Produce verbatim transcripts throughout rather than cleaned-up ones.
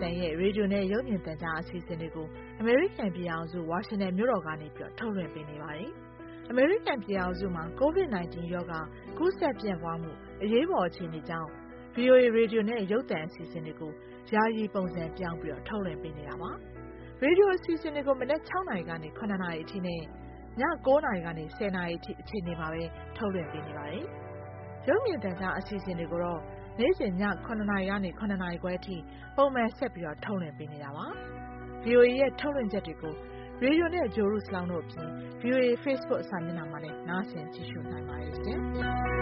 တန်ရဲ့ရေဒီယိုနဲ့ရုပ်မြင်သံကြားအစီအစဉ်တွေကိုအမေရိကန်ပြည်ထောင်စုဝါရှင်တန်မြို့တော်ကနေပြီးတော့ထုတ်လွှင့်ပေးနေပါတယ်။အမေရိကန်ပြည်ထောင်စုမှာ ကိုဗစ် ၁၉ ရောဂါကူးစက်ပြန့်ပွားမှုအရေးပေါ်အခြေအနေကြောင့် ဗွီအိုအေ ရေဒီယိုနဲ့ရုပ်သံအစီအစဉ်တွေကိုယာယီပုံစံပြောင်းပြီးတော့ထုတ်လွှင့်ပေးနေတာပါ။ရေဒီယိုအစီအစဉ်တွေကိုမနက်၆နာရီကနေ၇နာရီအထိနဲ့ည၉နာရီကနေ၁၀နာရီအထိအချိန်တွေမှာပဲထုတ်လွှင့်ပေးနေပါတယ်။ရုပ်မြင်သံကြားအစီအစဉ်တွေကိုတော့နေ့စဉ်ည၇နာရီကနေ၇နာရီခွဲအထိပုံမှန်ဆက်ပြီးတော့ထုတ်လွှင့်ပေးနေတာပါ။ ဗွီအိုအေရဲ့ထုတ်လွှင့်ချက်တွေကိုရေဒီယိုနဲ့ဂျိုရုစလောင်းတို့အပြင် ဗွီအိုအေ Facebook စာမျက်နှာမှာလည်းနားဆင်ကြည့်ရှုနိုင်ပါတယ်ရှင်။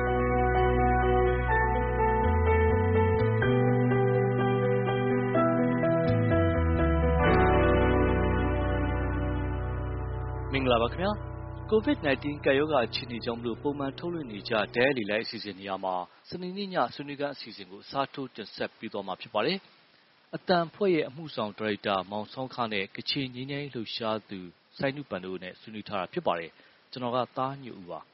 မင်္ဂလာပါခင်ဗျာ။ ကိုဗစ် ၁၉ ကပ်ရောဂါအခြေအနေကြောင့်မလို့ပုံမှန်ထုတ်လွှင့်နေကြဒဲလီလိုက်အစီအစဉ်နေရာမှာစနေနေ့ညဆွေးနွေးခန်းအစီအစဉ်ကိုအစားထိုးတင်ဆက်ပေးသွားမှာဖြစ်ပါတယ်။အတန်ဖွဲ့ရဲ့အမှုဆောင်ဒါရိုက်တာမောင်ဆောင်းခနဲ့ကချင်ငြိမ်းချမ်းရေးလှုပ်ရှားသူစိုင်းနုပန်တို့နဲ့ဆွေးနွေးထားတာဖြစ်ပါတယ်။ကျွန်တော်ကသားညွတ်ဦးပါ။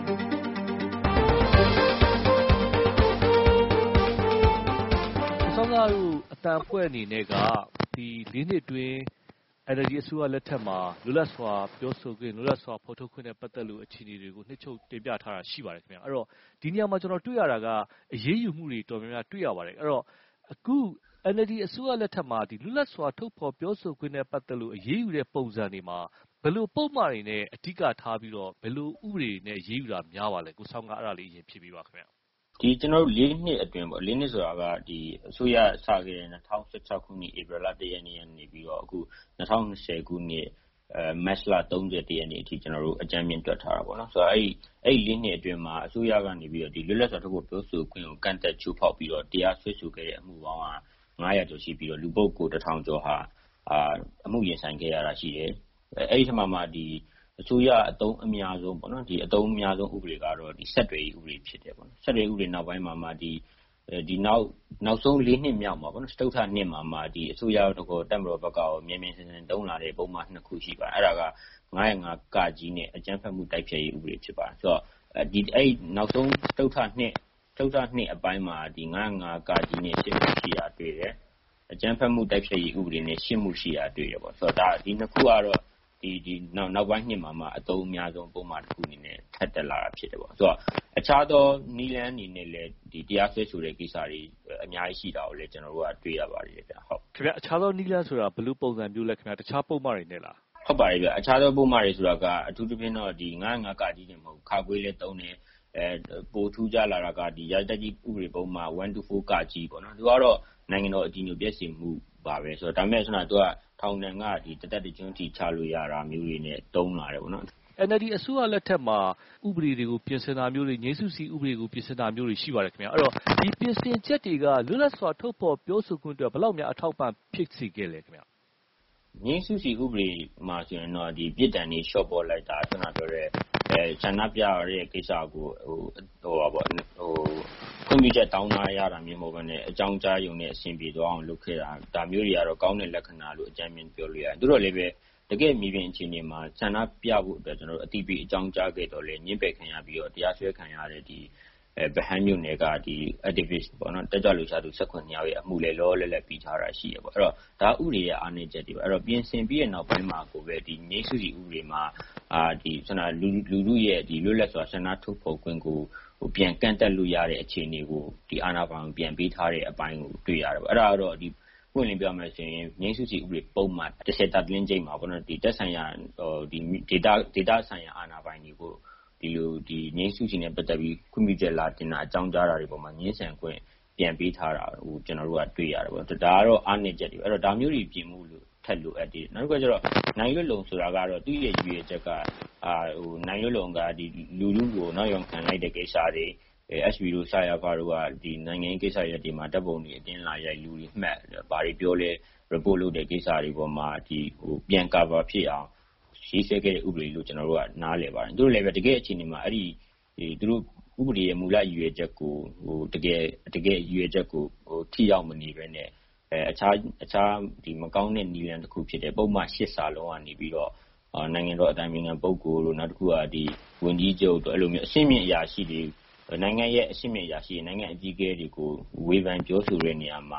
ဆောင်းကားတို့အတန်ဖွဲ့အနေနဲ့ကဒီလေးနှစ်တွင်းအဲ့ဒီအစိုးရလက်ထက်မှာလွတ်လပ်စွာပြောဆိုခွင့်လွတ်လပ်စွာဖော်ထုတ်ခွင့်နဲ့ပတ်သက်လို့အခြေအနေတွေကိုနှိမ့်ချုပ်တင်ပြထားတာရှိပါတယ်ခင်ဗျာအဲ့တော့ဒီနေရာမှာကျွန်တော်တွေ့ရတာကအရေးယူမှုတွေတော်တော်များများတွေ့ရပါတယ်အဲ့တော့အခု အန်အယ်လ်ဒီ အစိုးရလက်ထက်မှာဒီလွတ်လပ်စွာထုတ်ဖော်ပြောဆိုခွင့်နဲ့ပတ်သက်လို့အရေးယူတဲ့ပုံစံတွေမှာဘယ်လိုပုံမှန်တွေနဲ့အဓိကထားပြီးတော့ဘယ်လိုဥပဒေနဲ့အရေးယူတာများပါလဲကိုဆောင်းကအဲ့ဒါလေးအရင်ဖြေပေးပါခင်ဗျာဒီကျွန်တော်တို့လေးနှစ်အတွင်းပေါ့လေးနှစ်ဆိုတာကဒီအစိုးရစခဲ့တဲ့၂၀၁၆ခုနှစ်ဧပြီလ၁ရက်နေ့ကနေပြီးတော့အခု၂၀၂၀ခုနှစ်အဲမတ်လ၃၁ရက်နေ့အထိကျွန်တော်တို့အကြမ်းမြင့်တွက်ထားတာပေါ့နော်ဆိုတော့အဲ့အဲ့လေးနှစ်အတွင်းမှာအစိုးရကနေပြီးတော့ဒီလွတ်လပ်စွာထုတ်ဖော်ပြောဆိုခွင့်ကိုကန့်သက်ချိုးဖောက်ပြီးတော့တရားစွဲဆိုခဲ့တဲ့အမှုပေါင်းက၅ရာကျော်ရှိပြီးတော့လူပုဂ္ဂိုလ်တစ်ထောင်ကျော်ဟာအာအမှုရင်ဆိုင်ခဲ့ရတာရှိတယ်အဲ့ဒီထက်မှမှဒီအစိုးရအတုံးအများဆုံးပေါ့နော်ဒီအတုံးအများဆုံးဥပဒေကတော့ဒီဆက်တွေဥပဒေဖြစ်တယ်ပေါ့နော်ဆက်တွေဥပဒေနောက်ပိုင်းမှာမှဒီဒီနောက်နောက်ဆုံး၄နှစ်မြောက်မှာပေါ့နော်စတုထနှစ်မှာမှဒီအစိုးရတော့တက်မတော်ဘက်ကရောမြင်းမြင်းစင်စင်တုံးလာတဲ့ပုံမှန်နှစ်ခုရှိပါတယ်အဲ့ဒါက၅၀၅ကကြီးနဲ့အကြမ်းဖက်မှုတိုက်ဖျက်ရေးဥပဒေဖြစ်ပါတယ်ဆိုတော့ဒီအဲ့နောက်ဆုံးစတုထနှစ်စတုထနှစ်အပိုင်းမှာဒီ၅၀၅ကကြီးနဲ့ရှင်းမှုရှိတာတွေ့တယ်အကြမ်းဖက်မှုတိုက်ဖျက်ရေးဥပဒေနဲ့ရှင်းမှုရှိတာတွေ့ရပေါ့ဆိုတော့ဒါဒီနှစ်ခုကတော့ဒီဒီနောက်နောက်ပိုင်းနှစ်မှာမှအသုံးအများဆုံးပုံမှန်တစ်ခုအနေနဲ့ထပ်တက်လာတာဖြစ်တယ်ပေါ့ဆိုတော့အခြားသောနီလန်းအနေနဲ့လည်းဒီတရားစွဲဆိုတဲ့ကိစ္စတွေအများကြီးရှိတာကိုလည်းကျွန်တော်တို့ကတွေ့ရပါတယ်ဗျဟုတ်ခင်ဗျအခြားသောနီလန်းဆိုတာဘယ်လိုပုံစံမျိုးလဲခင်ဗျတခြားပုံမှန်တွေနဲ့လားဟုတ်ပါတယ်ဗျအခြားသောပုံမှန်တွေဆိုတာကအထူးသဖြင့်တော့ဒီ၅၀၅ကကြီးတွေမဟုတ်ခါကွေးလည်းတုံးတယ်အဲပိုထူးကြလာတာကဒီရတက်ကြီးဥပဒေပုံမှန်၁၂၄ကကြီးပေါ့နော်သူကတော့နိုင်ငံတော်အကြီးအကျယ်ပြည့်စုံမှုပါပဲဆိုတော့ဒါမဲ့ဆိုတော့သူကထောင်ဒဏ်ကဒီတသက်တကျွန်းထိချလို့ရတာမျိုးတွေနဲ့တုံးလာတယ်ပေါ့နော်အန်အယ်လ်ဒီ အစိုးရလက်ထက်မှာဥပဒေတွေကိုပြင်ဆင်တာမျိုးတွေငြိမ်းစုစီဥပဒေကိုပြင်ဆင်တာမျိုးတွေရှိပါတယ်ခင်ဗျာအဲ့တော့ဒီပြင်ဆင်ချက်တွေကလွတ်လပ်စွာထုတ်ဖော်ပြောဆိုခွင့်အတွက်ဘယ်လောက်များအထောက်ပံ့ဖြစ်စေခဲ့လဲခင်ဗျာငြိမ်းစုစီဥပဒေမှာဆိုရင်တော့ဒီပြည်တံနေရှော့ပေါ်လိုက်တာကျွန်တော်ပြောတဲ့အဲဆန္ဒပြရတဲ့ကိစ္စကိုဟိုဟိုပါပေါ့ဟိုကွန်ပျူတာတောင်းထားရတာမျိုးမဟုတ်ဘဲနဲ့အကြောင်းကြားရုံနဲ့အဆင်ပြေသွားအောင်လုပ်ခဲ့တာဒါမျိုးတွေကတော့ကောင်းတဲ့လက္ခဏာလို့အကြမ်းမြင်ပြောလို့ရတယ်သူတို့လည်းပဲတကယ်မြေပြင်အခြေအနေမှာဆန္ဒပြဖို့အတွက်ကျွန်တော်တို့အတိအပြအကြောင်းကြားခဲ့တော့လေညှင်းပယ်ခံရပြီးတော့တရားစွဲခံရတဲ့ဒီအဲဗဟန်းမြို့နယ်ကဒီ activist ပေါ့နော်တက်ကြွလှုပ်ရှားသူ၁၇ယောက်ရဲ့အမှုလေလောလဲလဲပြီးထားတာရှိရပေါ့အဲ့တော့ဒါဥပဒေရဲ့အားနည်းချက်တွေပေါ့အဲ့တော့ပြင်ဆင်ပြီးတဲ့နောက်ပိုင်းမှာကိုပဲဒီငြိမ်းစုစီဥပဒေမှာအာဒီဆန္ဒလူလူလူရဲ့ဒီလွတ်လပ်စွာဆန္ဒထုတ်ဖော်ခွင့်ကိုဟိုပြန်ကန့်တက်လို့ရတဲ့အခြေအနေကိုဒီအာဏာပိုင်ပြန်ပေးထားတဲ့အပိုင်းကိုတွေ့ရတယ်ပေါ့အဲ့ဒါကတော့ဒီပွင့်လင်းပြောမယ်ဆိုရင်ငြိမ်းစုစီဥပဒေပုံမှန်တစ်ဆက်တာလင်းကျိမှာပေါ့နော်ဒီတက်ဆိုင်ရာဟိုဒီ data data ဆိုင်ရာအာဏာပိုင်တွေကိုဒီလိုဒီငြိမ်းစုစီနဲ့ပတ်သက်ပြီးခွင့်ပြုချက်လာတင်တာအကြောင်းကြားတာတွေပေါ်မှာငြင်းဆန်ခွင့်ပြန်ပေးထားတာဟိုကျွန်တော်တို့ကတွေ့ရတယ်ပေါ့ဒါကတော့အားနည်းချက်တွေအဲ့တော့ဒါမျိုးတွေပြင်မှုလို့ထက်လို့အပ်တယ်နောက်တစ်ခုကျတော့နိုင်ရွက်လုံဆိုတာကတော့သူ့ရဲ့ရည်ရွယ်ချက်ကအာဟိုနိုင်ရွက်လုံကဒီလူလူကိုနောက်ရောင်ခံလိုက်တဲ့ကိစ္စတွေအဲ S B တို့ဆာယာဖာတို့ကဒီနိုင်ငံရေးကိစ္စတွေဒီမှာတပ်ပုံတွေအတင်းလာရိုက်လူတွေမှတ်ဘာတွေပြောလဲ report လုပ်တဲ့ကိစ္စတွေပေါ်မှာဒီဟိုပြန် cover ဖြစ်အောင်ရေးဆွဲခဲ့တဲ့ဥပဒေလို့ကျွန်တော်တို့ကနားလည်ပါတယ်သူတို့လည်းပဲတကယ်အခြေအနေမှာအဲ့ဒီဒီသူတို့ဥပဒေရဲ့မူလရည်ရွယ်ချက်ကိုဟိုတကယ်တကယ်ရည်ရွယ်ချက်ကိုဟိုထိရောက်မနေပဲနဲ့အဲအခြားအခြားဒီမကောင်းတဲ့နည်းလမ်းတစ်ခုဖြစ်တဲ့ပုံမှန်ရှစ်စာလုံးကနေပြီးတော့နိုင်ငံတော်အတိုင်ပင်ခံပုဂ္ဂိုလ်တို့နောက်တစ်ခုကဒီဝန်ကြီးချုပ်တို့အဲ့လိုမျိုးအရှင်းမြင့်အရာရှိတွေနိုင်ငံရဲ့အရှင်းမြင့်အရာရှိနိုင်ငံအကြီးအကဲတွေကိုဝေဖန်ပြောဆိုတဲ့နေရာမှာဟ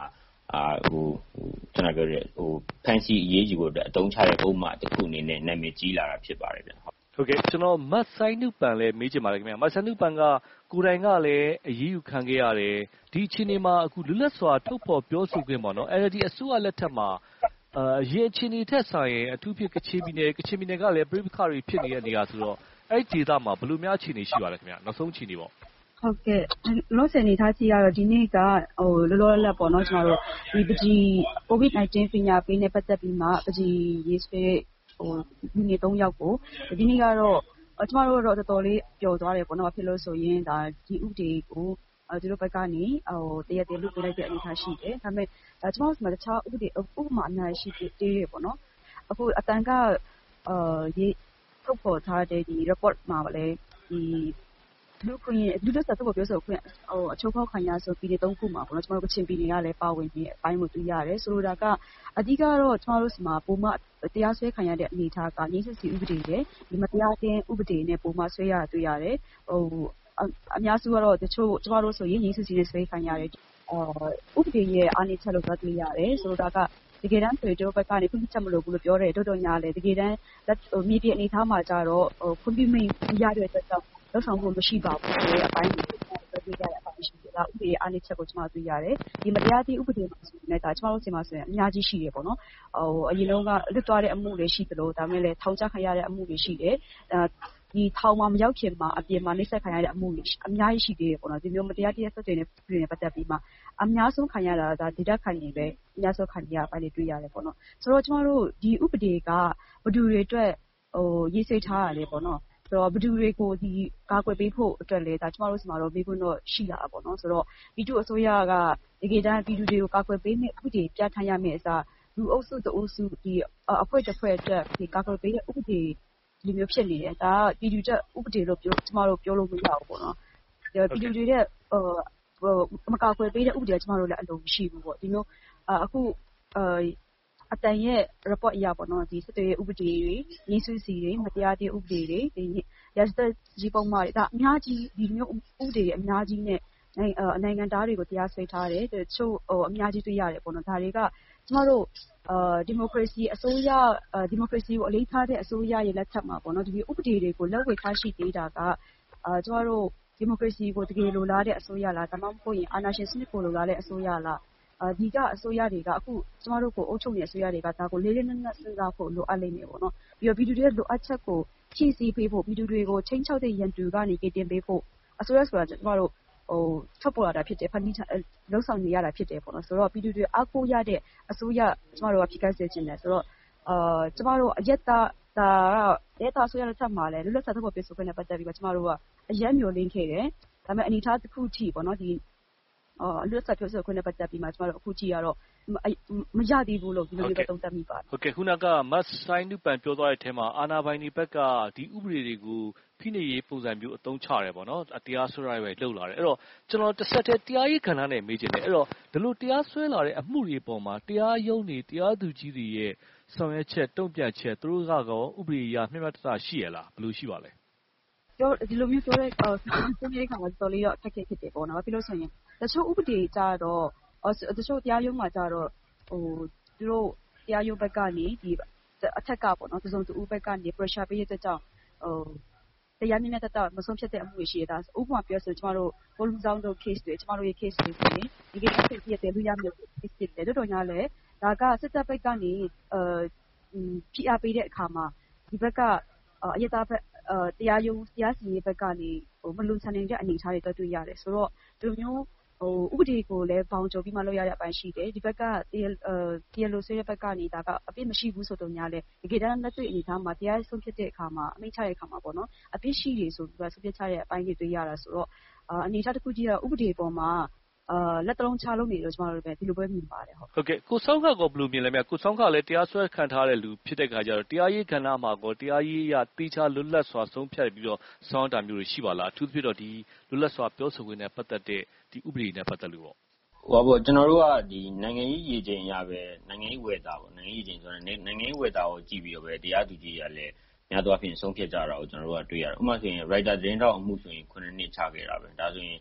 အာဟိုကျွန်တော်ပြောတဲ့ဟိုဖန်စီအရေးကြီးဖို့အတွက်အသုံးချတဲ့ဥပမာတစ်ခုအနေနဲ့နာမည်ကြီးလာတာဖြစ်ပါတယ်ဗျာဟုတ်ကဲ့ကျွန်တော်မတ်ဆိုင်နုပန်လည်းမေးချင်ပါတယ်ခင်ဗျာမတ်ဆိုင်နုပန်ကကိုယ်တိုင်ကလည်းအရေးယူခံခဲ့ရတယ်ဒီအချိန်မှာအခုလွတ်လပ်စွာထုတ်ဖော်ပြောဆိုခွင့်ပေါ့နော် N L D အစိုးရလက်ထက်မှာအရင်အချိန်တွေထက်ဆိုင်ရင်အထူးဖြစ်ကချင်ပြည်နယ်ကချင်ပြည်နယ်ကလည်းပြည်ပခါတွေဖြစ်နေတဲ့နေရာဆိုတော့အဲ့ဒီဒေသမှာဘယ်လိုများအခြေအနေရှိပါလဲခင်ဗျာနောက်ဆုံးအခြေအနေပေါ့ဟုတ်ကဲ့လောဆယ်နေထားကြည့်ရတော့ဒီနေ့ကဟိုလောလောလတ်ပေါ့နော်ကျွန်တော်တို့ဒီပကြီး COVID nineteen ပညာပေးနဲ့ပတ်သက်ပြီးမှပကြီးရေးဆွဲဟိုဒီနေ့သုံးယောက်ကိုဒီနေ့ကတော့ကျွန်တော်တို့တော့တော်တော်လေးပျော်သွားတယ်ပေါ့နော်ဖြစ်လို့ဆိုရင်ဒါဒီဥဒေကိုသူတို့ဘက်ကနေဟိုတရက်တည်းလုပ်ပေးလိုက်တဲ့အနေအထားရှိတယ်ဒါပေမဲ့ကျွန်တော်တို့ကတခြားဥဒေဥပမာအများကြီးရှိသေးတယ်ပေါ့နော်အခုအတန်ကအာရေးထုတ်ပေါ်ထားတဲ့ဒီ report မှာလည်းဒီလူခွင့်လူတို့ဆက်တော့ပြောဆိုခွင့်ဟိုအချုပ်ဖောက်ခံရဆိုပြည်နယ်သုံးခုမှာပေါ့နော်ကျွန်တော်တို့ကချင်ပြည်နယ်ကလည်းပါဝင်နေအပိုင်းကိုတွေ့ရတယ်ဆိုလိုတာကအဓိကတော့ကျွန်တော်တို့စီမှာပုံမှန်တရားစွဲခံရတဲ့အနေအထားကငြိမ်းချမ်းစီဥပဒေနဲ့ဒီမတရားတဲ့ဥပဒေနဲ့ပုံမှန်ဆွဲရတွေ့ရတယ်ဟိုအများစုကတော့တချို့ကျွန်တော်တို့ဆိုရင်ငြိမ်းချမ်းစီနဲ့ဆွဲခံရတယ်အာဥပဒေရဲ့အားနည်းချက်လို့ပြောတွေ့ရတယ်ဆိုလိုတာကတကယ်တမ်းဆိုရင်တို့ဘက်ကနေခွင့်ပြုချက်မလိုဘူးလို့ပြောတယ်တော်တော်ညာလေတကယ်တမ်းမြေပြင်အနေထားမှာကြတော့ခွင့်ပြုမိရတဲ့အတွက်ကြောင့်လောက်ဆောင်ဖို့မရှိပါဘူးဆိုတဲ့အပိုင်းကိုတွေ့ရတဲ့အပိုင်းရှိတယ်။ဒါဥပဒေအားနည်းချက်ကိုကျွန်တော်တွေ့ရတယ်။ဒီမတရားသည့်ဥပဒေမှာဆိုရင်လည်းဒါကျွန်တော်တို့ဆီမှာဆိုရင်အများကြီးရှိတယ်ပေါ့နော်။ဟိုအရင်တုန်းကလွတ်သွားတဲ့အမှုတွေရှိသလိုဒါမဲ့လည်းထောင်ချခံရတဲ့အမှုတွေရှိတယ်။အဲဒီထောင်မှာမရောက်ခင်မှာအပြင်မှာနှိပ်စက်ခံရတဲ့အမှုတွေအများကြီးရှိသေးတယ်ပေါ့နော်။ဒီမျိုးမတရားတရားဆက်သွယ်တဲ့ပြည်နယ်ပတ်သက်ပြီးမှအများဆုံးခံရတာဒါဒေတာခံနေပဲအများဆုံးခံရအပိုင်းတွေတွေ့ရတယ်ပေါ့နော်။ဆိုတော့ကျွန်တော်တို့ဒီဥပဒေကဘဒူတွေအတွက်ဟိုရေးဆွဲထားရတယ်ပေါ့နော်။ဆိုတော့ဘဒူတွေကိုဒီကာကွယ်ပေးဖို့အတွက်လည်းဒါကျမတို့စီမှာတော့မိခွန်းတော့ရှိလာတာပေါ့နော်ဆိုတော့ပြည်သူအစိုးရကတကယ်တမ်းပြည်သူတွေကိုကာကွယ်ပေးမယ့်ဥပဒေပြဋ္ဌာန်းရမယ့်အစားလူအုပ်စုတအုပ်စုဒီအဖွဲ့တစ်ဖွဲ့အတွက်ဒီကာကွယ်ပေးတဲ့ဥပဒေဒီမျိုးဖြစ်နေတယ်ဒါကပြည်သူချက်ဥပဒေလို့ပြောကျမတို့ပြောလို့မရဘူးပေါ့နော်ပြည်သူတွေရဲ့ဟိုမကာကွယ်ပေးတဲ့ဥပဒေကကျမတို့လည်းအလုံးမရှိဘူးပေါ့ဒီမျိုးအခုအတန်ရဲ့ report အရပေါ့နော်ဒီစစ်တွေဥပဒေတွေရင်းစွစီတွေမတရားတဲ့ဥပဒေတွေဒီရစတဲ့ကြီးပုံမှာဒါအများကြီးဒီမျိုးဥပဒေတွေအများကြီးနဲ့နိုင်ငံသားတွေကိုတရားစွဲထားတယ်တချို့ဟိုအများကြီးတွေ့ရတယ်ပေါ့နော်ဒါတွေကကျမတို့အာဒီမိုကရေစီအစိုးရဒီမိုကရေစီကိုအလေးထားတဲ့အစိုးရရဲ့လက်ထက်မှာပေါ့နော်ဒီဥပဒေတွေကိုလက်ဝယ်ထားရှိသေးတာကအာကျမတို့ဒီမိုကရေစီကိုတကယ်လိုလားတဲ့အစိုးရလားဒါမှမဟုတ်ရင်အာဏာရှင်စနစ်ကိုလိုလားတဲ့အစိုးရလားဒီကအစိုးရတွေကအခုကျမတို့ကိုအုပ်ချုပ်နေတဲ့အစိုးရတွေကဒါကိုလေးလေးနက်နက်စဉ်းစားဖို့လိုအပ်လိမ့်မယ်ပေါ့နော်ပြီးတော့ပြည်သူတွေရဲ့လိုအပ်ချက်ကိုဖြည့်ဆည်းပေးဖို့ပြည်သူတွေကိုချိန်ချောက်တဲ့ရန်သူကနေကတင်ပေးဖို့အစိုးရဆိုတာကျမတို့ဟိုထွက်ပေါ်လာတာဖြစ်တယ်ဖန်တီးလှုပ်ဆောင်နေရတာဖြစ်တယ်ပေါ့နော်ဆိုတော့ပြည်သူတွေအားကိုးရတဲ့အစိုးရကျမတို့ကဖြစ်ခဲ့စေချင်တယ်ဆိုတော့အာကျမတို့အရက်သားဒါကဒေတာအစိုးရလက်ထက်မှာလည်းလွတ်လပ်စွာထုတ်ဖော်ပြောဆိုခွင့်နဲ့ပတ်သက်ပြီးတော့ကျမတို့ကအရက်မျိုးလင်းခဲ့တယ်ဒါပေမဲ့အနေထားတစ်ခုထိပေါ့နော်ဒီအော်လွတ်ဆက်ပြောဆိုခွင့်နဲ့ပတ်သက်ပြီးမှကျမတို့အခုကြည့်ရတော့မရသေးဘူးလို့ဒီလိုမျိုးပဲသုံးသပ်မိပါတယ်ဟုတ်ကဲ့ခုနကမတ်ဆိုင်နုပန်ပြောသွားတဲ့အထက်မှာအာနာပိုင်ဒီဘက်ကဒီဥပဒေတွေကိုဖိနှိပ်ရေးပုံစံမျိုးအသုံးချတယ်ပေါ့နော်တရားစွဲရပဲလှုပ်လာတယ်အဲ့တော့ကျွန်တော်တစ်ဆက်တည်းတရားရေးခန္ဓာနဲ့မေးချင်တယ်အဲ့တော့ဒီလိုတရားစွဲလာတဲ့အမှုတွေပေါ်မှာတရားရုံးတွေတရားသူကြီးတွေရဲ့ဆောင်ရွက်ချက်တုံ့ပြန်ချက်သူတို့ကတော့ဥပဒေအရမျှမျှတတရှိရလားဘယ်လိုရှိပါလဲပြောဒီလိုမျိုးပြောတဲ့အာသူကြီးခါမှာတော်လေးတော့အခက်အခဲဖြစ်တယ်ပေါ့နော်ပြီးလို့ဆိုရင်တချို့ဥပဒေကြတော့တချို့တရားရုံးမှာကြတော့ဟိုသူတို့တရားရုံးဘက်ကနေဒီအထက်ကပေါ့နော်တစုံတဦးဘက်ကနေ pressure ပေးရတဲ့ကြောင့်ဟိုတရားမျှမျှတတမဆုံးဖြတ်တဲ့အမှုတွေရှိရတာဥပမာပြောဆိုကျမတို့ဘောလုံးဆောင်တို့ case တွေကျမတို့ရဲ့ case တွေဆိုရင်ဒီကိစ္စဖြစ်တဲ့လူရမျိုး case တွေတော်တော်များလဲဒါကစစ်တပ်ဘက်ကနေအာဖိအားပေးတဲ့အခါမှာဒီဘက်ကအရတာဘက်တရားရုံးတရားစီရင်ဘက်ကနေဟိုမလွန်ဆန်နေတဲ့အနေအထားတွေတွေ့တွေ့ရတယ်ဆိုတော့ဒီလိုမျိုးဟိုဥပဒေကိုလည်းဘောင်ကျော်ပြီးမှလုပ်ရတဲ့အပိုင်းရှိတယ်ဒီဘက်ကတရားတရားလိုဆွေးတဲ့ဘက်ကနေဒါကအပြစ်မရှိဘူးဆိုတော့ညာလဲတကယ်တမ်းလက်တွေ့အနေအထားမှာတရားဆုံးဖြတ်တဲ့အခါမှာအမိန့်ချတဲ့အခါမှာပေါ့နော်အပြစ်ရှိတယ်ဆိုပြီးတော့ဆုံးဖြတ်ချတဲ့အပိုင်းတွေတွေ့ရတာဆိုတော့အနေအထားတစ်ခုကြီးကဥပဒေပေါ်မှာအာလက်တလုံးချလို့နေလို့ကျမတို့ပဲဒီလိုပဲမြင်ပါတယ်ဟုတ်ဟုတ်ကဲ့ကိုစောင်းခကဘယ်လိုမြင်လဲမြတ်ကိုစောင်းခလည်းတရားစွဲခံထားတဲ့လူဖြစ်တဲ့ခါကျတော့တရားရေးကဏ္ဍမှာကောတရားရေးအရတိကျလွတ်လပ်စွာဆုံးဖြတ်ပြီးတော့စောင်းတာမျိုးတွေရှိပါလားအထူးသဖြင့်တော့ဒီလွတ်လပ်စွာပြောဆိုခွင့်နဲ့ပတ်သက်တဲ့ဒီဥပဒေနဲ့ပတ်သက်လို့ပေါ့ဟောပေါ့ကျွန်တော်တို့ကဒီနိုင်ငံရေးရည်ချိန်ရပဲနိုင်ငံရေးဝယ်တာပေါ့နိုင်ငံရေးရည်ချိန်ဆိုတော့နိုင်ငံရေးဝယ်တာကိုကြည့်ပြီးတော့ပဲတရားသူကြီးကလည်းများသောအားဖြင့်ဆုံးဖြတ်ကြတာကိုကျွန်တော်တို့ကတွေ့ရတယ်ဥပမာဆိုရင် writer သတင်းတောက်အမှုဆိုရင်ခုနှစ်နှစ်ချခဲ့တာပဲဒါဆိုရင်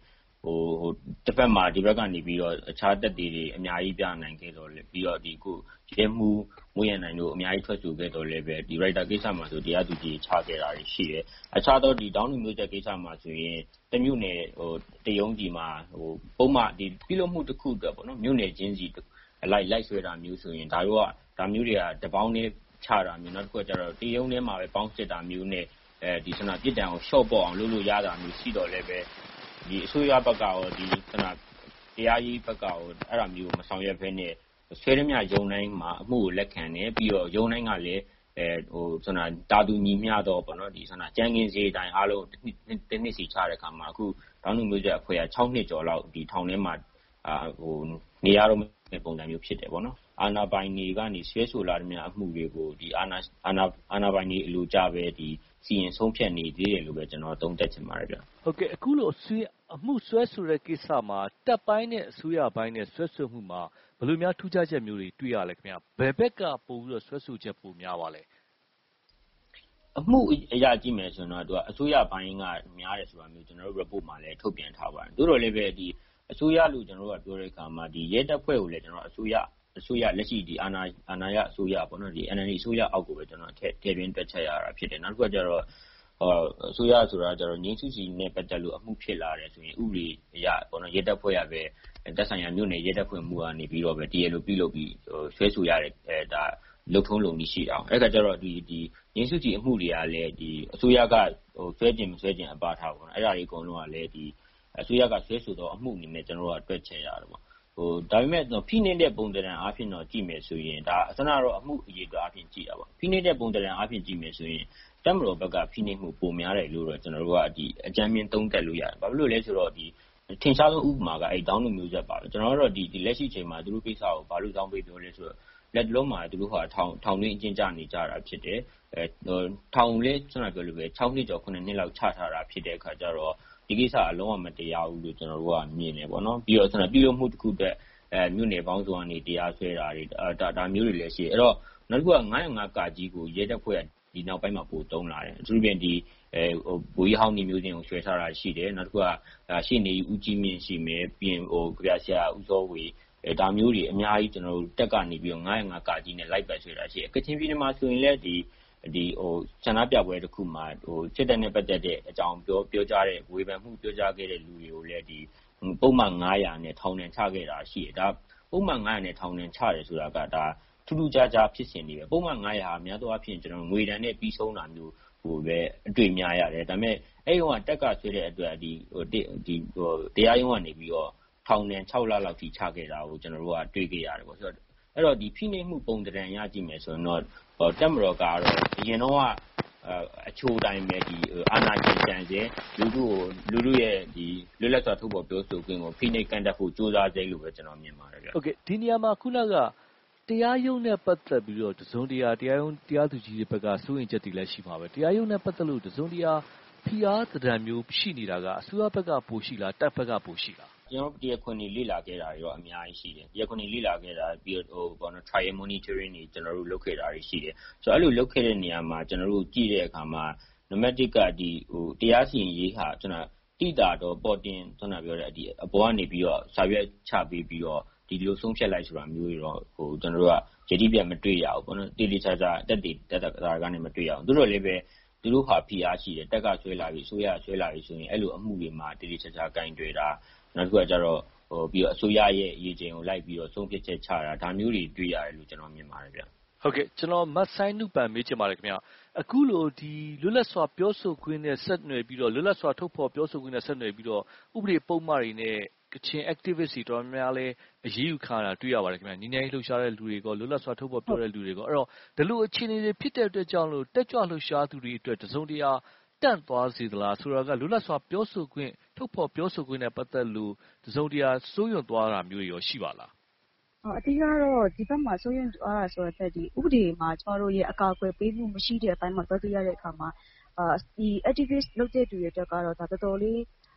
ဟိုဟိုတစ်ဖက်မှာဒီဘက်ကနေပြီးတော့အခြားတက်တွေတွေအများကြီးပြနိုင်ခဲ့တော့လေပြီးတော့ဒီကိုရဲမှုမွေးရနိုင်တို့အများကြီးထွက်ဆိုခဲ့တော့လေပဲဒီ writer ကိစ္စမှာဆိုတရားသူကြီးချခဲ့တာရှိတယ်အခြားသောဒီတောင်းလူမျိုးချက်ကိစ္စမှာဆိုရင်တမျိုးနယ်ဟိုတယုံကြီးမှာဟိုပုံမှန်ဒီပြုလုပ်မှုတစ်ခုအတွက်ပေါ့နော်မြို့နယ်ချင်းစီလိုက်လိုက်ဆွဲတာမျိုးဆိုရင်ဒါတို့ကဒါမျိုးတွေကတပေါင်းနဲ့ချတာမျိုးနောက်တစ်ခုကျတော့တယုံထဲမှာပဲပေါင်းစစ်တာမျိုးနဲ့အဲဒီဆန္ဒပြစ်ဒဏ်ကို short ပေါ့အောင်လုပ်လို့ရတာမျိုးရှိတော့လည်းပဲဒီအစိုးရဘက်ကရောဒီဆန္ဒတရားရေးဘက်ကရောအဲ့ဒါမျိုးမဆောင်ရွက်ဘဲနဲ့ဆွဲရမြရုံတိုင်းမှာအမှုကိုလက်ခံတယ်ပြီးတော့ရုံတိုင်းကလည်းအဲဟိုဆန္ဒတာတူညီမျှတော့ပေါ့နော်ဒီဆန္ဒကြမ်းကင်းစီတိုင်းအားလုံးတစ်နှစ်စီချတဲ့အခါမှာအခုတောင်းလူမျိုးချက်အဖွဲ့က၆နှစ်ကျော်လောက်ဒီထောင်ထဲမှာအာဟိုနေရတော့ပုံစံမျိုးဖြစ်တယ်ပေါ့နော်အာနာပိုင်တွေကနေဆွဲဆိုလာတဲ့များအမှုတွေကိုဒီအာနာအာနာအာနာပိုင်တွေအလိုကြပဲဒီစီရင်ဆုံးဖြတ်နေသေးတယ်လို့ပဲကျွန်တော်သုံးသပ်ချင်ပါတယ်ဗျဟုတ်ကဲ့အခုလိုဆွေးအမှုဆွဲဆိုတဲ့ကိစ္စမှာတပ်ပိုင်းနဲ့အစိုးရပိုင်းနဲ့ဆွဲဆိုမှုမှာဘယ်လိုများထူးခြားချက်မျိုးတွေတွေ့ရလဲခင်ဗျာဘယ်ဘက်ကပို့ပြီးတော့ဆွဲဆိုချက်ပိုများပါလဲအမှုအရာကြည့်မယ်ဆိုတော့သူကအစိုးရပိုင်းကများတယ်ဆိုတာမျိုးကျွန်တော်တို့ report မှာလည်းထုတ်ပြန်ထားပါတယ်တို့တော့လည်းပဲဒီအစိုးရလို့ကျွန်တော်တို့ကပြောတဲ့အခါမှာဒီရဲတပ်ဖွဲ့ကိုလည်းကျွန်တော်အစိုးရအစိုးရလက်ရှိဒီအာဏာအာဏာရအစိုးရပေါ့နော်ဒီ N L D အစိုးရအောက်ကိုပဲကျွန်တော်ထည့်ထည့်ပြီးတွက်ချက်ရတာဖြစ်တယ်နောက်တစ်ခုကကျတော့ဟောအစိုးရဆိုတာကျတော့ငင်းစုစီနဲ့ပတ်သက်လို့အမှုဖြစ်လာတယ်ဆိုရင်ဥပဒေအရပေါ့နော်ရဲတပ်ဖွဲ့ရပဲတပ်ဆိုင်ရာမြို့နယ်ရဲတပ်ဖွဲ့မှုကနေပြီးတော့ပဲတရားလိုပြုလုပ်ပြီးဆွဲဆိုရတဲ့အဲဒါလုံထုံးလုံနည်းရှိတာအဲ့ကကျတော့ဒီဒီငင်းစုစီအမှုတွေကလည်းဒီအစိုးရကဟိုဆွဲခြင်းမဆွဲခြင်းအပါထားပေါ့နော်အဲ့ဒါတွေအကုန်လုံးကလည်းဒီအစိုးရကဆွဲဆိုတော့အမှုအနေနဲ့ကျွန်တော်တို့ကတွက်ချက်ရတယ်ပေါ့ဟိုဒါပေမဲ့ဖိနှိပ်တဲ့ပုံစံအားဖြင့်တော့ကြည့်မယ်ဆိုရင်ဒါအစနာတော့အမှုအရေးအားဖြင့်ကြည့်တာပေါ့ဖိနှိပ်တဲ့ပုံစံအားဖြင့်ကြည့်မယ်ဆိုရင်တက်မတော်ဘက်ကဖိနှိပ်မှုပုံများတယ်လို့တော့ကျွန်တော်တို့ကဒီအကြမ်းမြင်သုံးသပ်လို့ရတယ်ဘာဖြစ်လို့လဲဆိုတော့ဒီထင်ရှားဆုံးဥပမာကအဲ့တောင်းလူမျိုးဆက်ပါပဲကျွန်တော်တို့ဒီဒီလက်ရှိချိန်မှာသူတို့ကိစ္စကိုဘာလို့တောင်းပေးပြောလဲဆိုတော့လက်လုံးမှာသူတို့ဟာထောင်ထောင်တွင်းအကျဉ်းချနေကြတာဖြစ်တယ်အဲထောင်လေးကျွန်တော်ပြောလို့ပဲ၆နှစ်ကျော်ခုနှစ်နှစ်လောက်ချထားတာဖြစ်တဲ့အခါကျတော့ဒီကိစ္စအလုံးဝမတရားဘူးလို့ကျွန်တော်တို့ကမြင်တယ်ပေါ့နော်ပြီးတော့ကျွန်တော်ပြုလုပ်မှုတစ်ခုတည်းအဲမြို့နယ်ပေါင်းစုံကနေတရားစွဲတာတွေဒါဒါမျိုးတွေလည်းရှိတယ်အဲ့တော့နောက်တစ်ခုကငါးရငါးကာကြီးကိုရဲတပ်ဖွဲ့ဒီနောက်ပိုင်းမှာပို့သုံးလာတယ်အထူးသဖြင့်ဒီအဲဟိုဘူကြီးဟောင်းနေမျိုးချင်းကိုဆွဲထားတာရှိတယ်နောက်တစ်ခုကရှေ့နေဦးကြီးမြင့်ရှိမယ်ပြီးရင်ဟိုကြပြဆရာဦးစောဝေအဲဒါမျိုးတွေအများကြီးကျွန်တော်တို့တက်ကနေပြီးတော့ငါးရငါးကာကြီးနဲ့လိုက်ပတ်ဆွဲတာရှိတယ်ကချင်ပြည်နယ်မှာဆိုရင်လည်းဒီဒီဟိုဆန္ဒပြပွဲတစ်ခုမှာဟိုစစ်တပ်နဲ့ပတ်သက်တဲ့အကြောင်းပြောပြောကြားတဲ့ဝေဖန်မှုပြောကြားခဲ့တဲ့လူတွေကိုလည်းဒီပုံမှန်ငါးရာနဲ့ထောင်ဒဏ်ချခဲ့တာရှိတယ်ဒါပုံမှန်ငါးရာနဲ့ထောင်ဒဏ်ချတယ်ဆိုတာကဒါထူးထူးခြားခြားဖြစ်စဉ်တွေပဲပုံမှန်ငါးရာဟာများသောအားဖြင့်ကျွန်တော်ငွေဒဏ်နဲ့ပြီးဆုံးတာမျိုးဟိုပဲအတွေ့များရတယ်ဒါပေမဲ့အဲ့ဒီကတက်ကဆွဲတဲ့အတွက်ဒီဟိုဒီဟိုတရားရုံးကနေပြီးတော့ထောင်ဒဏ်၆လလောက်ထိချခဲ့တာကိုကျွန်တော်တို့ကတွေ့ခဲ့ရတယ်ပေါ့ဆိုတော့အဲ့တော့ဒီဖိနှိပ်မှုပုံစံရကြည့်မယ်ဆိုရင်တော့တက်မတော်ကတော့အရင်တော့ကအချိုးတိုင်းပဲဒီအာဏာရှင်ကြံစေလူလူကိုလူလူရဲ့ဒီလွတ်လပ်စွာထုတ်ဖော်ပြောဆိုခွင့်ကိုဖိနှိပ်ကန်တက်ဖို့ကြိုးစားစေလို့ပဲကျွန်တော်မြင်ပါတယ်ဗျဟုတ်ကဲ့ဒီနေရာမှာခုနကတရားရုံးနဲ့ပတ်သက်ပြီးတော့တစုံတရာတရားရုံးတရားသူကြီးတွေဘက်ကစိုးရင်ချက်တွေလည်းရှိမှာပဲတရားရုံးနဲ့ပတ်သက်လို့တစုံတရာဖိအားသဏ္ဍာန်မျိုးရှိနေတာကအစိုးရဘက်ကပိုရှိလားတပ်ဘက်ကပိုရှိလားကျွန်တော်တရားခွင်တွေလေ့လာခဲ့တာရောအများကြီးရှိတယ်တရားခွင်တွေလေ့လာခဲ့တာပြီးတော့ဟိုဘောနော် trial monitoring တွေကျွန်တော်တို့လုပ်ခဲ့တာတွေရှိတယ်ဆိုတော့အဲ့လိုလုပ်ခဲ့တဲ့နေရာမှာကျွန်တော်တို့ကြည့်တဲ့အခါမှာ nomadic ကဒီဟိုတရားစီရင်ရေးဟာကျွန်တော်တိတာတော့ပေါ်တင်ကျွန်တော်ပြောတဲ့ဒီအပေါ်ကနေပြီးတော့စာရွက်ချပေးပြီးတော့ဒီလိုဆုံးဖြတ်လိုက်ဆိုတာမျိုးတွေတော့ဟိုကျွန်တော်တို့ကရည်တည်ပြမတွေ့ရဘူးပေါ့နော်တေလီချာချာတက်တည်တက်တာကနေမတွေ့ရအောင်သူတို့လည်းပဲသူတို့ဟာဖိအားရှိတယ်တက်ကဆွဲလာပြီးဆိုရဆွဲလာပြီးဆိုရင်အဲ့လိုအမှုတွေမှာတေလီချာချာကင်တွေ့တာနောက်တစ်ခုကကျတော့ဟိုပြီးတော့အစိုးရရဲ့အရေးချင်းကိုလိုက်ပြီးတော့ဆုံးဖြတ်ချက်ချတာဒါမျိုးတွေတွေ့ရတယ်လို့ကျွန်တော်မြင်ပါတယ်ဗျဟုတ်ကဲ့ကျွန်တော်မတ်ဆိုင်နုပန်မေးချင်ပါတယ်ခင်ဗျအခုလိုဒီလွတ်လပ်စွာပြောဆိုခွင့်နဲ့ဆက်နွယ်ပြီးတော့လွတ်လပ်စွာထုတ်ဖော်ပြောဆိုခွင့်နဲ့ဆက်နွယ်ပြီးတော့ဥပဒေပုံမှန်တွေနဲ့ကချင် activist တွေတော်များများလဲအရေးယူခံတာတွေ့ရပါတယ်ခင်ဗျညီညီလှုပ်ရှားတဲ့လူတွေကလွတ်လပ်စွာထုတ်ဖော်ပြောတဲ့လူတွေကအဲ့တော့ဒီလိုအခြေအနေတွေဖြစ်တဲ့အတွက်ကြောင့်လို့တက်ကြွလှုပ်ရှားသူတွေအတွက်တစုံတရာတန့်သွားစေသလားဆိုတော့ကလွတ်လပ်စွာပြောဆိုခွင့်ထုတ်ဖော်ပြောဆိုခွင့်နဲ့ပတ်သက်လို့တစုံတရာစိုးရွံ့သွားတာမျိုးတွေရောရှိပါလားအဓိကတော့ဒီဘက်မှာစိုးရွံ့သွားတာဆိုတော့ဒီဥပဒေမှာကျမတို့ရဲ့အကာအကွယ်ပေးမှုမရှိတဲ့အပိုင်းမှာသွားကြရတဲ့အခါမှာအာဒီ activist လုပ်တဲ့သူတွေအတွက်ကတော့ဒါတော်တော်လေး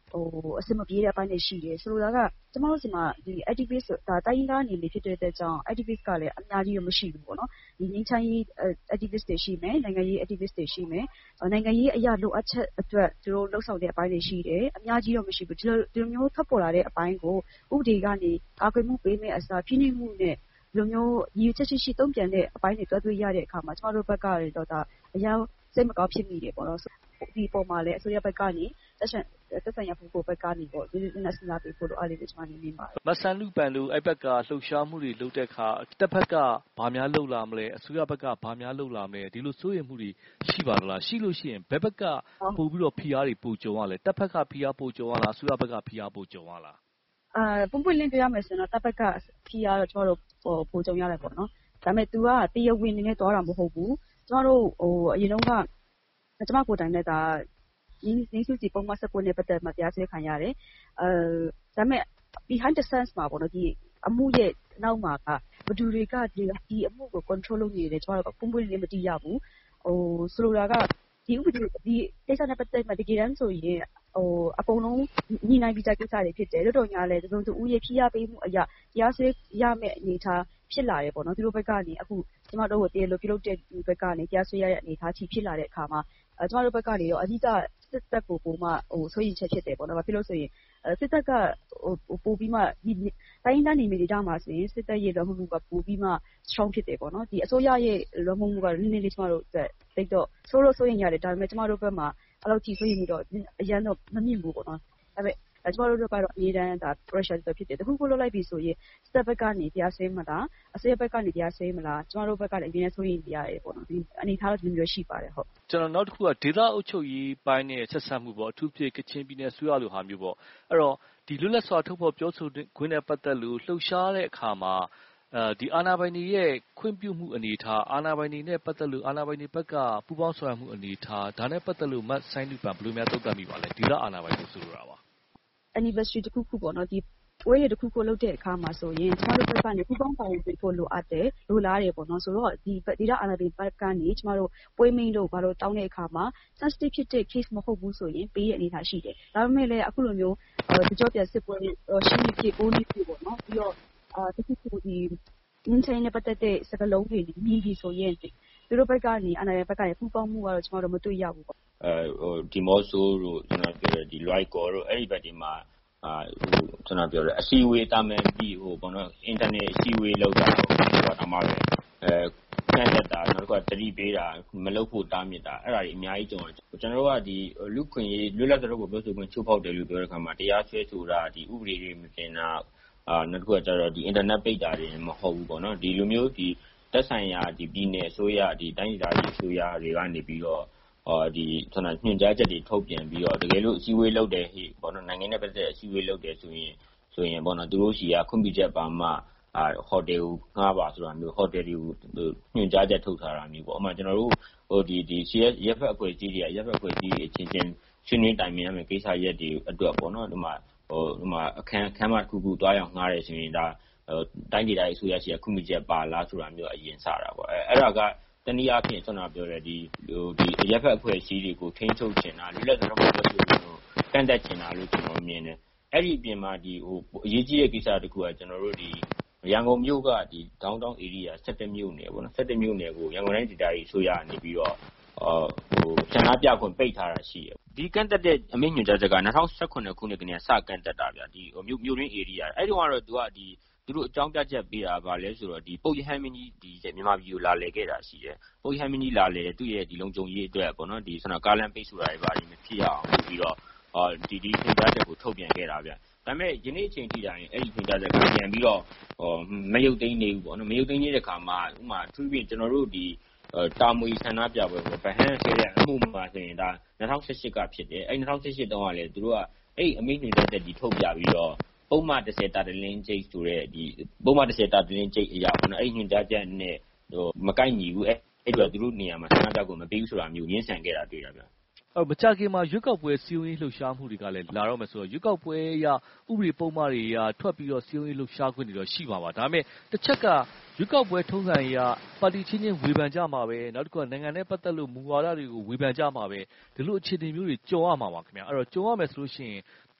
ဟိုအစမပြေတဲ့အပိုင်းတွေရှိတယ်ဆိုတော့ကကျမတို့စီမှာဒီ activist ဒါတိုင်းရင်းသားအနေနဲ့ဖြစ်တဲ့အတွက်ကြောင့် activist ကလည်းအများကြီးတော့မရှိဘူးပေါ့နော်ဒီငင်းချမ်းရေး activist တွေရှိမယ်နိုင်ငံရေး activist တွေရှိမယ်နိုင်ငံရေးအရာလိုအပ်ချက်အတွက်သူတို့လှုပ်ဆောင်တဲ့အပိုင်းတွေရှိတယ်အများကြီးတော့မရှိဘူးဒီလိုဒီလိုမျိုးထပ်ပေါ်လာတဲ့အပိုင်းကိုဥပဒေကနေကာကွယ်မှုပေးမဲ့အစားဖိနှိပ်မှုနဲ့ဒီလိုမျိုးရည်ချက်ရှိရှိတုံ့ပြန်တဲ့အပိုင်းတွေတွဲတွေ့ရတဲ့အခါမှာကျမတို့ဘက်ကလည်းတော့ဒါအများစိတ်မကောင်းဖြစ်မိတယ်ပေါ့နော်ဒီပေါ်မှာလည်းအစိုးရဘက်ကနေတက်ဆိုင်တက်ဆိုင်ရဖို့ဘက်ကနေပေါ့ဒီနေ့စဉ်းစားပြီးဖို့တော့အားလေးကိုကျွန်မနေနေပါတယ်မဆန်လူပန်တို့အဲ့ဘက်ကလှုပ်ရှားမှုတွေလုပ်တဲ့အခါတစ်ဖက်ကဘာများလုပ်လာမလဲအစိုးရဘက်ကဘာများလုပ်လာမလဲဒီလိုစိုးရိမ်မှုတွေရှိပါသလားရှိလို့ရှိရင်ဘယ်ဘက်ကပို့ပြီးတော့ဖိအားတွေပို့ကြုံရလဲတစ်ဖက်ကဖိအားပို့ကြုံရလားအစိုးရဘက်ကဖိအားပို့ကြုံရလားအာပုံပွင့်လင်းပြရမယ်ဆိုတော့တစ်ဖက်ကဖိအားတော့ကျွန်တော်တို့ပို့ကြုံရတယ်ပေါ့နော်ဒါပေမဲ့ तू ကတရားဝင်နေနဲ့သွားတာမဟုတ်ဘူးကျွန်တော်တို့ဟိုအရင်တုန်းကကျမကိုယ်တိုင်နဲ့ဒါရင်းနှီးစုကြည်ပုံမှန်စကွန်းနဲ့ပတ်သက်မှတရားစွဲခံရတယ်။အဲဒါပေမဲ့ behind the scenes မှာပေါ့နော်ဒီအမှုရဲ့နောက်မှာကဘယ်သူတွေကဒီဒီအမှုကို control လုပ်နေတယ်ကျွန်တော်တို့ပုံပွင့်လေးမသိရဘူး။ဟိုဆိုလိုတာကဒီဥပဒေဒီကိစ္စနဲ့ပတ်သက်မှတကယ်တမ်းဆိုရင်ဟိုအကုန်လုံးညီနိုင်ပြီးသားကိစ္စတွေဖြစ်တယ်။တော်တော်များလဲသုံးသူဦးရဲ့ဖိအားပေးမှုအရာတရားစွဲရမယ့်အနေအထားဖြစ်လာတယ်ပေါ့နော်။သူတို့ဘက်ကနေအခုကျမတို့ကိုတရားလိုပြုလုပ်တဲ့ဘက်ကနေတရားစွဲရတဲ့အနေအထားချီဖြစ်လာတဲ့အခါမှာအဲကျမတို့ဘက်ကနေရောအဓိကစစ်တပ်ကိုပုံမှဟိုဆိုရင်ချက်ဖြစ်တယ်ပေါ့နော်။ဘာဖြစ်လို့ဆိုရင်စစ်တပ်ကဟိုပို့ပြီးမှဒီတိုင်းတိုင်းနေမိတွေကြမှာဆိုရင်စစ်တပ်ရဲ့လွှမ်းမိုးမှုကပို့ပြီးမှ strong ဖြစ်တယ်ပေါ့နော်။ဒီအစိုးရရဲ့လွှမ်းမိုးမှုကနည်းနည်းလေးကျမတို့တိတ်တော့ဆိုးလို့ဆိုရင်ရတယ်ဒါပေမဲ့ကျမတို့ဘက်မှာအဲ့လိုကြည့်ဆိုရင်တော့အရန်တော့မမြင်ဘူးပေါ့နော်။ဒါပေမဲ့ကျမတို့တို့ကတော့အရေးတန်းဒါ pressure တော့ဖြစ်တယ်တခုခုလုပ်လိုက်ပြီဆိုရင်စစ်တပ်ဘက်ကနေတရားစွဲမလားအစိုးရဘက်ကနေတရားစွဲမလားကျမတို့ဘက်ကလည်းအရင်ကဆိုရင်တရားရတယ်ပေါ့နော်ဒီအနေထားတော့ဒီမျိုးရှိပါတယ်ဟုတ်ကျွန်တော်နောက်တစ်ခုကဒေသအုပ်ချုပ်ရေးပိုင်းနဲ့ဆက်ဆက်မှုပေါ့အထူးဖြစ်ကချင်ပြည်နယ်ဆွေးရလိုဟာမျိုးပေါ့အဲ့တော့ဒီလွတ်လပ်စွာထုတ်ဖော်ပြောဆိုခွင့်နဲ့ပတ်သက်လို့လှုပ်ရှားတဲ့အခါမှာအဲဒီအာဏာပိုင်တွေရဲ့ခွင့်ပြုမှုအနေထားအာဏာပိုင်တွေနဲ့ပတ်သက်လို့အာဏာပိုင်တွေဘက်ကပူးပေါင်းဆောင်ရွက်မှုအနေထားဒါနဲ့ပတ်သက်လို့မတ်ဆိုင်လူပန်ဘယ်လိုများသုံးသပ်မိပါလဲဒေသအာဏာပိုင်တွေဆိုလိုတာပါ anniversary တစ်ခုခုပေါ့နော်ဒီပွဲရတစ်ခုခုလုပ်တဲ့အခါမှာဆိုရင်ကျမတို့ဘက်ကနေပူပေါင်းပါဝင်ဖို့လိုအပ်တယ်လိုလားတယ်ပေါ့နော်ဆိုတော့ဒီဒီတော့အာဏာပိုင်ဘက်ကနေကျမတို့ပွဲမင်းတို့ဘာလို့တောင်းတဲ့အခါမှာ sensitive ဖြစ်တဲ့ case မဟုတ်ဘူးဆိုရင်ပေးရအနေထားရှိတယ်ဒါပေမဲ့လည်းအခုလိုမျိုးဒီကြောပြန်စစ်ပွဲရှင်းပြပိုးနေပြီပေါ့နော်ပြီးတော့အာတခုခုဒီ internet နဲ့ပတ်သက်တဲ့စကားလုံးတွေမြင်ပြီးဆိုရင်သူတို့ဘက်ကနေအာဏာပိုင်ဘက်ကနေပူပေါင်းမှုကတော့ကျမတို့မတွေ့ရဘူးပေါ့အဲဟိုဒီမော့ဆိုတို့ကျွန်တော်ပြောတဲ့ဒီ right call တို့အဲ့ဒီဘက်ဒီမှာအာဟိုကျွန်တော်ပြောတဲ့အစီအဝေးတာမယ်ပြီးဟိုဘောနော် internet အစီအဝေးလောက်တာတော့အမှားပဲအဲကန့်သက်တာနောက်တစ်ခါတတိပေးတာမလုပ်ဖို့တားမြစ်တာအဲ့ဒါတွေအများကြီးကြုံတယ်ကျွန်တော်တို့ကဒီလူခွင့်ရေးလွတ်လပ်တဲ့ကိုပြောဆိုခွင့်ချိုးဖောက်တယ်လို့ပြောတဲ့အခါမှာတရားစွဲဆိုတာဒီဥပဒေတွေမပြင်တာအာနောက်တစ်ခုကကျတော့ဒီ internet ပိတ်တာတွေမဟုတ်ဘူးပေါ့နော်ဒီလိုမျိုးဒီသက်ဆိုင်ရာဒီပြည်နယ်အစိုးရဒီတိုင်းဒေသကြီးအစိုးရတွေကနေပြီးတော့အော်ဒီကျွန်တော်ညွှန်ကြားချက်တွေထုတ်ပြန်ပြီးတော့တကယ်လို့အစည်းအဝေးလုပ်တယ်ဟိပေါ့နော်နိုင်ငံနဲ့ပတ်သက်အစည်းအဝေးလုပ်တယ်ဆိုရင်ဆိုရင်ပေါ့နော်သူတို့ရှိရခွင့်ပြုချက်ပါမှအာဟိုတယ်ကိုငှားပါဆိုတာမျိုးဟိုတယ်တွေကိုညွှန်ကြားချက်ထုတ်ထားတာမျိုးပေါ့အမှကျွန်တော်တို့ဟိုဒီဒီ စီ အက်စ် ရက်ဖက်အဖွဲ့အစည်းတွေရက်ဖက်အဖွဲ့အစည်းတွေအချင်းချင်းရှင်းနေတိုင်မြင်ရမယ်ကိစ္စရက်တွေအတွက်ပေါ့နော်ဒီမှာဟိုဒီမှာအခန်းအခန်းမတစ်ခုခုတွားရောက်ငှားတယ်ဆိုရင်ဒါတိုင်းဒေသကြီးအစိုးရရှိရခွင့်ပြုချက်ပါလားဆိုတာမျိုးအရင်စတာပေါ့အဲအဲ့ဒါကတနည်းအားဖြင့်ကျွန်တော်ပြောတဲ့ဒီဟိုဒီရက်ဖက်အဖွဲ့အစည်းတွေကိုထိန်းချုပ်ချင်တာလွတ်လပ်စွာပြောဆိုလို့ကန့်သက်ချင်တာလို့ကျွန်တော်မြင်တယ်အဲ့ဒီအပြင်မှာဒီဟိုအရေးကြီးတဲ့ကိစ္စတစ်ခုကကျွန်တော်တို့ဒီရန်ကုန်မြို့ကဒီ downtown area ဆယ့်တစ်မြို့နယ်ပေါ့နော်ဆယ့်တစ်မြို့နယ်ကိုရန်ကုန်တိုင်းဒေသကြီးအစိုးရနေပြီးတော့အော်ဟိုဆန္ဒပြခွင့်ပိတ်ထားတာရှိတယ်ဒီကန့်သက်တဲ့အမိန့်ညွှန်ကြားချက်က၂၀၁၇ခုနှစ်ကနေစကန့်သက်တာဗျာဒီဟိုမြို့မြို့ရင်း area အဲ့ဒီကတော့သူကဒီသူတို့အကြောင်းပြချက်ပေးတာဗာလဲဆိုတော့ဒီပုတ်ရဟန်းမင်းကြီးဒီမြန်မာပြည်ကိုလာလည်ခဲ့တာရှိတယ်ပုတ်ရဟန်းမင်းကြီးလာလည်သူ့ရဲ့ဒီလုံခြုံရေးအတွက်ပေါ့နော်ဒီဆန္ဒကားလမ်းပိတ်ဆိုတာတွေဗာဒီမဖြစ်အောင်ပြီးတော့အော်ဒီဒီညွှန်ကြားချက်ကိုထုတ်ပြန်ခဲ့တာဗျာဒါပေမဲ့ယနေ့အချိန်ထိတိုင်းအဲ့ဒီညွှန်ကြားချက်ကပြန်ပြီးတော့ဟိုမရုပ်သိမ်းနေဘူးပေါ့နော်မရုပ်သိမ်းနေတဲ့ခါမှာဥမာသူပြင်ကျွန်တော်တို့ဒီတာမွေဆန္ဒပြပွဲပေါ့ဗဟန်းဆဲတဲ့အမှုမှာဆိုရင်ဒါ၂၀၁၈ကဖြစ်တယ်အဲ့၂၀၁၈တုန်းကလည်းသူတို့ကအဲ့အမိန့်ညွှန်ကြားချက်ဒီထုတ်ပြပြီးတော့ပုံမှန်တစ်ဆယ်တာတလင်းကျိတ်ဆိုတဲ့ဒီပုံမှန်တစ်ဆယ်တာတလင်းကျိတ်အရာပေါ့နော်အဲ့ညွှန်ကြားချက်နဲ့ဟိုမကိုက်ညီဘူးအဲ့အဲ့တော့သူတို့နေရာမှာဆန္ဒပြကိုမပေးဘူးဆိုတာမျိုးညှင်းဆန်ခဲ့တာတွေ့ရဗျာမကြခင်မှာရွက်ကောက်ပွဲစီယုံရေးလှုပ်ရှားမှုတွေကလည်းလာတော့မယ်ဆိုတော့ရွက်ကောက်ပွဲရဥပဒေပုံမှန်တွေရထွက်ပြီးတော့စီယုံရေးလှုပ်ရှားခွင့်တွေတော့ရှိပါပါဒါပေမဲ့တစ်ချက်ကရွက်ကောက်ပွဲထုံးစံရပါတီချင်းချင်းဝေဖန်ကြမှာပဲနောက်တစ်ခုကနိုင်ငံနဲ့ပတ်သက်လို့မူဝါဒတွေကိုဝေဖန်ကြမှာပဲဒီလိုအခြေအနေမျိုးတွေကြုံရမှာပါခင်ဗျာအဲ့တော့ကြုံရမယ်ဆိုလို့ရှိရင်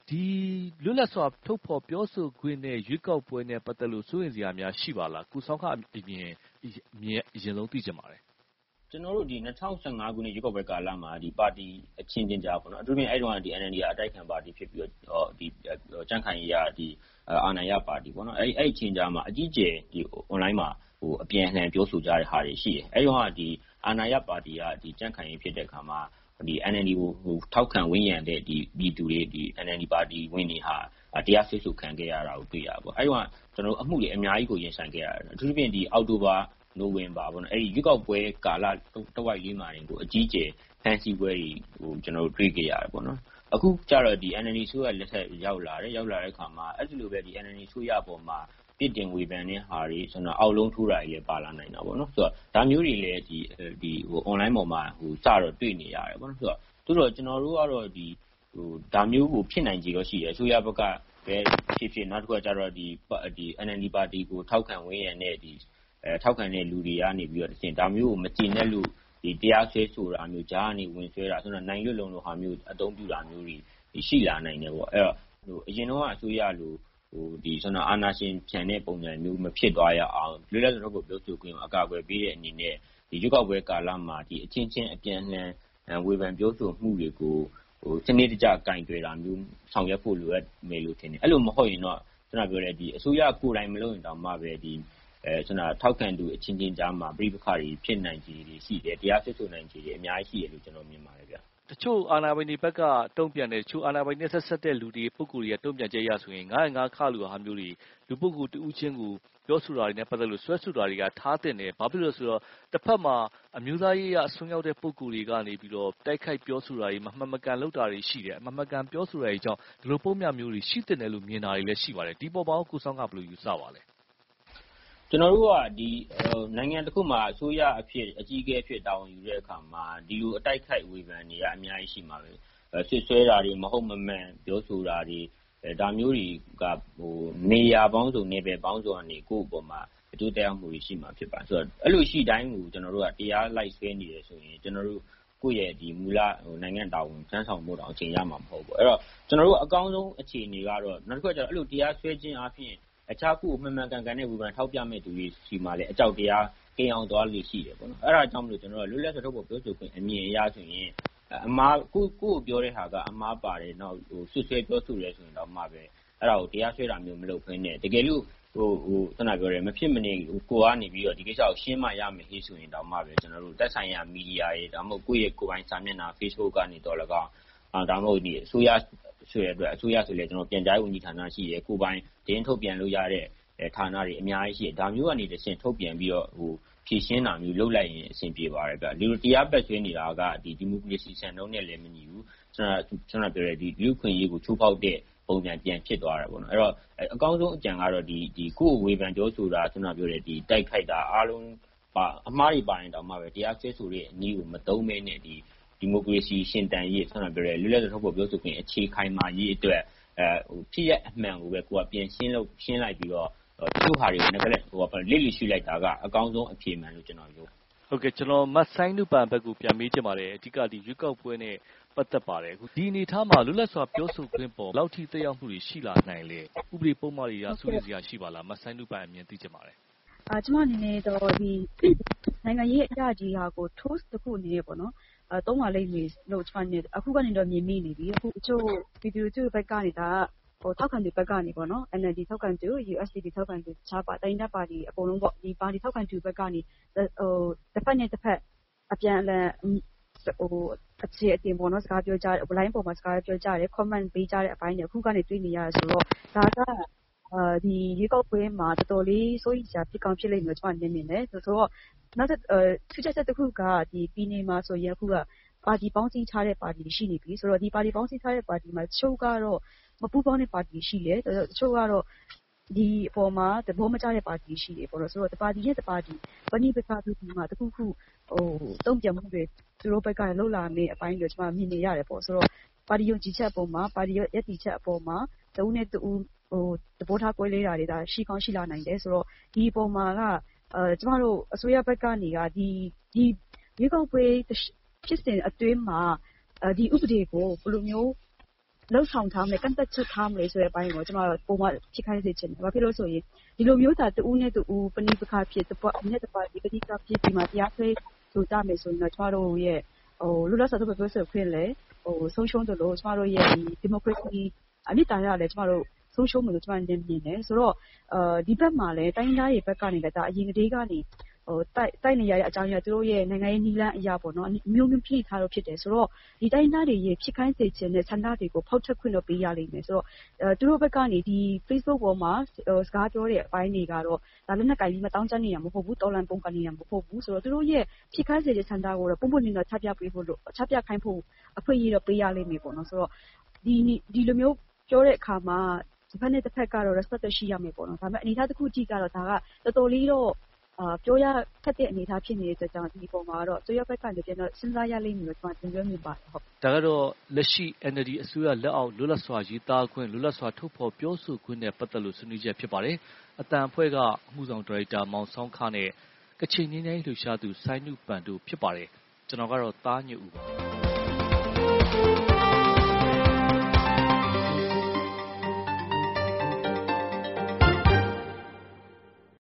ဒီလွတ်လပ်စွာထုတ်ဖော်ပြောဆိုခွင့်နဲ့ရွေးကောက်ပွဲနဲ့ပတ်သက်လို့စိုးရိမ်စရာများရှိပါလားကိုဆောင်ခအပြင်မြင်အရင်ဆုံးသိချင်ပါတယ်ကျွန်တော်တို့ဒီ၂၀၁၅ခုနှစ်ရွေးကောက်ပွဲကာလမှာဒီပါတီအချင်းချင်းကြားပေါ့နော်အထူးသဖြင့်အဲ့တုန်းကဒီ N L D ကအတိုက်ခံပါတီဖြစ်ပြီးတော့ဒီကြံ့ခိုင်ရေးရဒီအာဏာရပါတီပေါ့နော်အဲ့အဲ့ချင်းကြားမှာအကြီးကျယ်ဒီ online မှာဟိုအပြန်အလှန်ပြောဆိုကြတဲ့ဟာတွေရှိတယ်အဲ့တုန်းကဒီအာဏာရပါတီကဒီကြံ့ခိုင်ရေးဖြစ်တဲ့အခါမှာဒီ N L D ကိုဟိုထောက်ခံဝန်းရံတဲ့ဒီပြည်သူတွေဒီ N L D ပါတီဝင်နေဟာတရားစွဲဆိုခံခဲ့ရတာကိုတွေ့ရပါအဲ့တုန်းကကျွန်တော်တို့အမှုတွေအများကြီးကိုရင်ဆိုင်ခဲ့ရတယ်အထူးသဖြင့်ဒီအောက်တိုဘာနိုဝင်ဘာပေါ့နော်အဲ့ဒီရွေးကောက်ပွဲကာလတဝိုက်လေးမှာကိုအကြီးကျယ်ဖန်စီပွဲတွေဟိုကျွန်တော်တို့တွေ့ခဲ့ရတယ်ပေါ့နော်အခုကျတော့ဒီ N L D ဆိုရလက်ထက်ရောက်လာတယ်ရောက်လာတဲ့အခါမှာအဲ့ဒီလိုပဲဒီ N L D ဆိုရပေါ်မှာပြစ်တင်ဝေဖန်တဲ့ဟာတွေကျွန်တော်အောက်လုံးထိုးတာကြီးပါလာနိုင်တာပေါ့နော်ဆိုတော့ဒါမျိုးတွေလည်းဒီဒီဟို online ပေါ်မှာဟိုစတော့တွေ့နေရတယ်ပေါ့နော်ဆိုတော့သူတို့ကျွန်တော်တို့ကတော့ဒီဟိုဒါမျိုးကိုဖြစ်နိုင်ကြတော့ရှိတယ်ဆိုရဘက်ကပဲဖြစ်ဖြစ်နောက်တစ်ခုကကျတော့ဒီဒီ N L D ပါတီကိုထောက်ခံဝန်းရံတဲ့ဒီအဲထောက်ခံတဲ့လူတွေကနေပြီးတော့တခြင်းဒါမျိုးကိုမကြည်နဲ့လို့ဒီတရားဆွဲဆိုတာမျိုးကြားနေဝင်ဆွဲတာဆိုတော့နိုင်လွတ်လုံလိုဟာမျိုးအသုံးပြုတာမျိုးတွေရှိလာနိုင်တယ်ပေါ့အဲ့တော့ဟိုအရင်တော့အစိုးရလိုဟိုဒီဆိုတော့အာဏာရှင်ဖြန်တဲ့ပုံစံမျိုးမဖြစ်သွားရအောင်လွတ်လပ်စွာထုတ်ပြောဆိုခွင့်အကာအကွယ်ပေးတဲ့အနေနဲ့ဒီရွေးကောက်ပွဲကာလမှာဒီအချင်းချင်းအပြန်အလှန်ဝေဖန်ပြောဆိုမှုတွေကိုဟိုစနစ်တကျကင်တွယ်တာမျိုးဆောင်ရွက်ဖို့လိုအပ်မယ်လို့ထင်တယ်အဲ့လိုမဟုတ်ရင်တော့ကျွန်တော်ပြောတယ်ဒီအစိုးရကိုယ်တိုင်မလုပ်ရင်တောင်မှပဲဒီအဲကျွန်တော်ထောက်ခံသူအချင်းချင်းကြားမှာပြိပခါတွေဖြစ်နိုင်ခြေတွေရှိတယ်တရားစွဲဆိုနိုင်ခြေတွေအများကြီးရှိတယ်လို့ကျွန်တော်မြင်ပါတယ်ဗျတချို့အာဏာပိုင်တွေဘက်ကတုံ့ပြန်တယ်တချို့အာဏာပိုင်တွေဆက်ဆက်တဲ့လူတွေပုဂ္ဂိုလ်တွေကတုံ့ပြန်ကြရဆိုရင်ငါးငါးခလူဟာမျိုးတွေလူပုဂ္ဂိုလ်တူးချင်းကိုပြောဆိုတာတွေနဲ့ပတ်သက်လို့ဆွဲဆိုတာတွေကထားတင်တယ်ဘာဖြစ်လို့ဆိုတော့တစ်ဖက်မှာအမျိုးသားရေးအဆွမ်းရောက်တဲ့ပုဂ္ဂိုလ်တွေကနေပြီးတော့တိုက်ခိုက်ပြောဆိုတာတွေမမှန်မကန်လုပ်တာတွေရှိတယ်အမှန်မကန်ပြောဆိုတာတွေကြောင့်ဒီလိုပုံမြမျိုးတွေရှိတဲ့တယ်လို့မြင်တာတွေလည်းရှိပါတယ်ဒီပေါ်မှာကိုဆောင်ကဘယ်လိုယူဆပါလဲကျွန်တော်တို့ကဒီနိုင်ငံတစ်ခုမှာအစိုးရအဖြစ်အကြီးအကဲအဖြစ်တာဝန်ယူတဲ့အခါမှာဒီလိုအတိုက်ခိုက်ဝေဖန်နေရအများကြီးရှိမှာပဲဆွဆွဲတာတွေမဟုတ်မမှန်ပြောဆိုတာတွေဒါမျိုးတွေကဟိုနေရာပေါင်းစုံနေပဲပေါင်းစုံကနေကိုယ့်အပေါ်မှာအကျိုးတရားမှုတွေရှိမှာဖြစ်ပါဆိုတော့အဲ့လိုရှိတိုင်းကိုကျွန်တော်တို့ကတရားလိုက်ဆွဲနေတယ်ဆိုရင်ကျွန်တော်တို့ကိုယ့်ရဲ့ဒီမူလဟိုနိုင်ငံတာဝန်စမ်းဆောင်မှုတောင်အချိန်ရမှာမဟုတ်ဘူးအဲ့တော့ကျွန်တော်တို့အကောင်းဆုံးအခြေအနေကတော့နောက်တစ်ခုကကျတော့အဲ့လိုတရားဆွဲခြင်းအပြင်အခြားခုမှန်မှန်ကန်ကန်နဲ့ဝေဖန်ထောက်ပြမဲ့သူတွေရှိမှလည်းအကြောက်တရားကိန်းအောင်သွားလို့ရှိတယ်ပေါ့နော်အဲ့ဒါကြောင့်မလို့ကျွန်တော်တို့လွတ်လပ်စွာထုတ်ဖော်ပြောဆိုခွင့်အမြင်အရဆိုရင်အမားကိုကိုပြောတဲ့ဟာကအမားပါတယ်နောက်ဟိုဆွဆွဲပြောဆိုရဲဆိုရင်တော့မှပဲအဲ့ဒါကိုတရားဆွဲတာမျိုးမလုပ်ဘဲနဲ့တကယ်လို့ဟိုဟိုသနာပြောတယ်မဖြစ်မနေကိုကနေပြီးတော့ဒီကိစ္စကိုရှင်းမှရမယ်ဟေးဆိုရင်တော့မှပဲကျွန်တော်တို့တက်ဆိုင်ရာမီဒီယာရေးဒါမှမဟုတ်ကိုယ့်ရဲ့ကိုယ်ပိုင်စာမျက်နှာ Facebook ကနေတော့လည်းကောင်းအာဒါမှမဟုတ်ဒီအစိုးရဆိုရတဲ့အစိုးရဆိုလေကျွန်တော်ပြန်ကြားဝန်ကြီးဌာနရှိရယ်ကိုယ်ပိုင်တင်းထုတ်ပြန်လို့ရတဲ့ဌာနတွေအများကြီးရှိတယ်ဒါမျိုးကနေတစ်ဆင့်ထုတ်ပြန်ပြီးတော့ဟိုဖြည့်ရှင်းတာမျိုးလုပ်လိုက်ရင်အဆင်ပြေပါတယ်ဗျဒီလိုတရားပတ်ဆွေးနေတာကဒီဒီမိုကရေစီစံနှုန်းနဲ့လည်းမညီဘူးကျွန်တော်ကျွန်တော်ပြောရတဲ့ဒီလူခွင့်ရေးကိုချိုးဖောက်တဲ့ပုံစံပြန်ဖြစ်သွားတာပေါ့နော်အဲ့တော့အကောင်းဆုံးအကြံကတော့ဒီဒီကိုယ်ဝေဖန်ပြောဆိုတာကျွန်တော်ပြောတဲ့ဒီတိုက်ခိုက်တာအားလုံးပါအမှားတွေပါရင်တောင်မှပဲတရားဆွဲဆိုတဲ့အနည်းကိုမသုံးမဲနဲ့ဒီဒီမိုကရေစီရှင်တန်ရေးကျွန်တော်ပြောတဲ့လွတ်လပ်စွာထုတ်ဖော်ပြောဆိုခွင့်အခြေခိုင်မာရေးအတွက်အဲဟိုဖြစ်ရအမှန်ကိုပဲကိုကပြန်ရှင်းလို့ရှင်းလိုက်ပြီးတော့တချို့ဟာတွေကိုလည်းဟိုကလစ်လစ်ရှိလိုက်တာကအကောင်းဆုံးအဖြေမှန်လို့ကျွန်တော်ပြောဟုတ်ကဲ့ကျွန်တော်မတ်ဆိုင်နုပန်ဘက်ကိုပြန်မေးချင်ပါတယ်အဓိကဒီရွေးကောက်ပွဲနဲ့ပတ်သက်ပါတယ်အခုဒီအနေထားမှာလွတ်လပ်စွာပြောဆိုခွင့်ပေါ်လောက်ထိသက်ရောက်မှုတွေရှိလာနိုင်လေဥပဒေပုံမှန်တွေကစိုးရိမ်စရာရှိပါလားမတ်ဆိုင်နုပန်အမြင်သိချင်ပါတယ်အာကျွန်မအနေနဲ့တော့ဒီနိုင်ငံရေးအရာကြီးဟာကို tools တစ်ခုအနေနဲ့ပေါ့နော်အဲသုံးပါလိမ့်မယ်လို့ကျွန်မနေအခုကနေတော့မြင်မိနေပြီအခုတချို့ဗီဒီယိုကျဘက်ကနေဒါဟိုထောက်ခံသူဘက်ကနေပေါ့နော် N L D ထောက်ခံသူ U S D P ထောက်ခံသူခြားပါတိုင်းတဲ့ပါတီအကုန်လုံးပေါ့ဒီပါတီထောက်ခံသူဘက်ကနေဟိုတစ်ဖက်နဲ့တစ်ဖက်အပြန်အလှန်ဟိုအခြေအတင်ပေါ့နော်စကားပြောကြတယ် line ပေါ်မှာစကားပြောကြတယ် comment ပေးကြတဲ့အပိုင်းတွေအခုကနေတွေ့နေရဆိုတော့ဒါကအာဒီရေကောက်ပွဲမှာတော်တော်လေးစိုးရိမ်စရာဖြစ်ကောင်းဖြစ်လိမ့်မယ်ကျွန်မမြင်နေတယ်ဆိုတော့နောက်တစ်ထူးခြားချက်တစ်ခုကဒီပြည်နယ်မှာဆိုရင်အခုကပါတီပေါင်းစည်းထားတဲ့ပါတီရှိနေပြီဆိုတော့ဒီပါတီပေါင်းစည်းထားတဲ့ပါတီမှာချိုးကတော့မပူပေါင်းတဲ့ပါတီရှိတယ်တချို့ကတော့ဒီအပေါ်မှာသဘောမကျတဲ့ပါတီရှိတယ်ပေါ့နော်ဆိုတော့တပါတီရဲ့တပါတီပဏိပက္ခသူဒီမှာတခုခုဟိုတုံ့ပြန်မှုတွေသူတို့ဘက်ကလှုပ်လာနေအပိုင်းတွေကျွန်မမြင်နေရတယ်ပေါ့ဆိုတော့ပါတီယုံကြည်ချက်အပေါ်မှာပါတီရဲ့ရည်တည်ချက်အပေါ်မှာတဦးနဲ့တဦးဟိုသဘောထားကွဲလေးတာတွေဒါရှိကောင်းရှိလာနိုင်တယ်ဆိုတော့ဒီအပေါ်မှာကအဲကျွန်တော်တို့အစိုးရဘက်ကနေကဒီဒီရေကောက်ပွဲဖြစ်စဉ်အတွင်းမှာဒီဥပဒေကိုဘယ်လိုမျိုးလှုပ်ဆောင်ထားမလဲကန့်သက်ချက်ထားမလဲဆိုတဲ့အပိုင်းကိုကျမတို့ပုံမှန်ဖြစ်ခိုင်းစေချင်တယ်။ဘာဖြစ်လို့ဆိုရင်ဒီလိုမျိုးသာတဦးနဲ့တဦးပဏိပက္ခဖြစ်တပတ်နဲ့တပတ်ဒီပဋိပက္ခဖြစ်ပြီးမှတရားစွဲဆိုကြမယ်ဆိုရင်တော့ကျမတို့ရဲ့ဟိုလူလက်စားတော့ပြောဆိုခွင့်လေဟိုဆုံးရှုံးတယ်လို့ကျမတို့ရဲ့ဒီဒီမိုကရေစီအနိတာရလည်းကျမတို့ဆုံးရှုံးမယ်လို့ကျမတို့မြင်နေတယ်ဆိုတော့အဲဒီဘက်မှာလည်းတိုင်းသားတွေဘက်ကနေလည်းဒါအရင်ကတည်းကနေဟိုတိုက်တိုက်နေရတဲ့အကြောင်းအရာသူတို့ရဲ့နိုင်ငံရေးနည်းလမ်းအရာပေါ့နော်မျိုးမျိုးဖြစ်ထားလို့ဖြစ်တယ်ဆိုတော့ဒီတိုင်းသားတွေရဲ့ဖြစ်ခိုင်းစေခြင်းနဲ့ဆန္ဒတွေကိုဖောက်ထွက်ခွင့်တော့ပေးရလိမ့်မယ်ဆိုတော့အဲသူတို့ဘက်ကနေဒီ Facebook ပေါ်မှာစကားပြောတဲ့အပိုင်းတွေကတော့ဒါလည်းနဲ့ကြိုင်ပြီးမတောင်းချနေရမဟုတ်ဘူးတော်လန်ပုံကနေရမဟုတ်ဘူးဆိုတော့သူတို့ရဲ့ဖြစ်ခိုင်းစေတဲ့ဆန္ဒကိုတော့ပုံပွင့်နေတော့ချပြပေးဖို့လို့ချပြခိုင်းဖို့အခွင့်အရေးတော့ပေးရလိမ့်မယ်ပေါ့နော်ဆိုတော့ဒီဒီလိုမျိုးပြောတဲ့အခါမှာဒီဘက်နဲ့တစ်ဖက်ကတော့ respect ရှိရမယ်ပေါ့နော်ဒါပေမဲ့အနေအထားတစ်ခုကြည့်ကတော့ဒါကတော်တော်လေးတော့အာပြောရခက်တဲ့အနေအထားဖြစ်နေတဲ့အတွက်ကြောင့်ဒီပုံမှာတော့သူရဘက်ကနေပြန်တော့စဉ်းစားရလိမ့်မယ်လို့ကျွန်တော်တင်ပြမိပါတယ်ဟုတ်ဒါကတော့လက်ရှိ N L D အစိုးရလက်အောက်လွတ်လပ်စွာရေးသားခွင့်လွတ်လပ်စွာထုတ်ဖော်ပြောဆိုခွင့်နဲ့ပတ်သက်လို့ဆွေးနွေးချက်ဖြစ်ပါတယ်အတန်အဖွဲ့ကအမှုဆောင်ဒါရိုက်တာမောင်ဆောင်းခနဲ့ကချင်ငင်းငင်းလှူရှားသူစိုင်းနုပန်တို့ဖြစ်ပါတယ်ကျွန်တော်ကတော့တားညွတ်ဦးပါ